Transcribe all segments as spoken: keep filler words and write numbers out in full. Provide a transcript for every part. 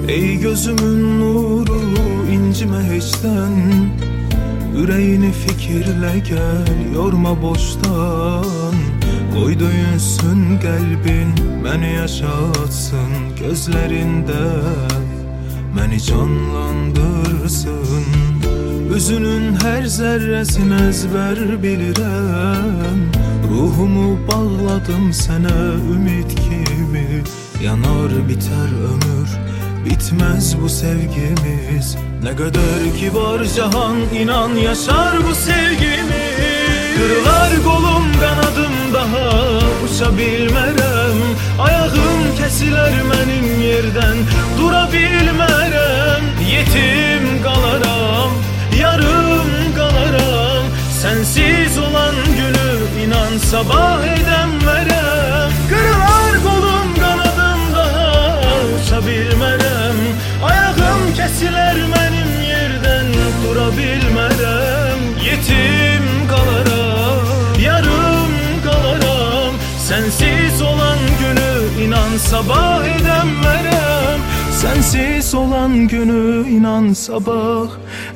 Ey gözümün nuru, incime hiçten. Yüreğini fikirle gel, yorma boştan. Koy döyünsün kalbin, beni yaşatsın. Gözlerinde beni canlandırsın. Üzünün her zerresini ezber bilirəm. Ruhumu bağladım sana ümit gibi. Yanar biter ömür, bitmez bu sevgimiz. Ne kadar ki var cahan, inan yaşar bu sevgimiz. Kırılar kolum kanadım, daha uçabilmərəm. Ayağım kesiler benim yerden, durabilmərəm. Yetim kalaram, yarım kalaram. Sensiz olan günü inan sabah edemərəm. Kırılar kolum kanadım, daha uçabilmərəm. Ayağım kesiler benim yerden, durabilmərəm. Yetim kalaram, yarım kalaram. Sensiz olan günü inan sabah edemərəm. Sensiz olan günü inan sabah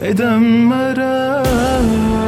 edemərəm.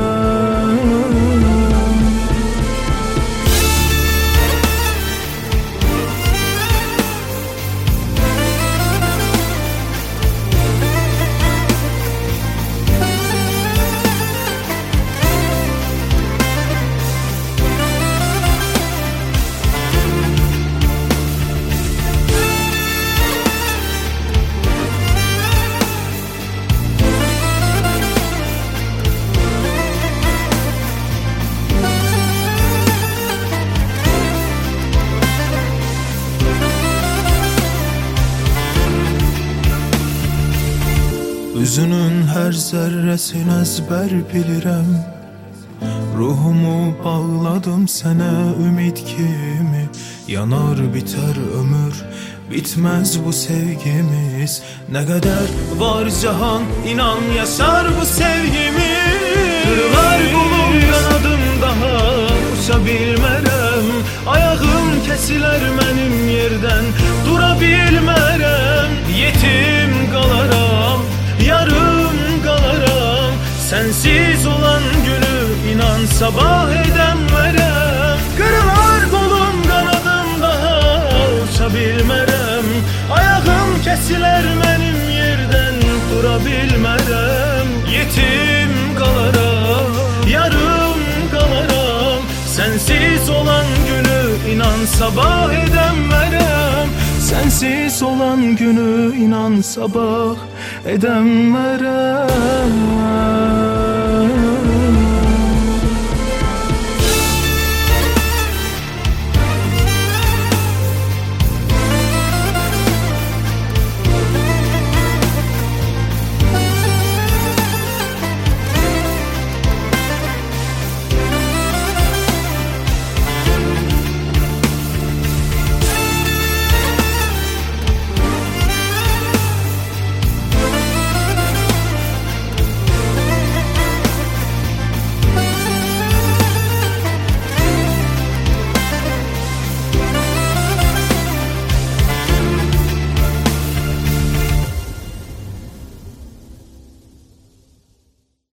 Üzünün her zerresini ezber bilirəm. Ruhumu bağladım sana ümit kimi. Yanar biter ömür, bitmez bu sevgimiz. Ne kadar var cahan, inan yaşar bu sevgimiz. Kırılar kolum kanadım, daha uçabilmərəm. Ayağım kesiler benim yerden, durabilmərəm. Yetim kalaram, yarım kalaram. Sensiz olan günü inan sabah edemərəm. Kırılar kolum kanadım, daha uçabilmərəm. Ayağım kesiler benim yerden, durabilmərəm. Yetim kalaram, yarım kalaram. Sensiz olan günü inan sabah edemərəm. Sensiz olan günü inan sabah edemərəm.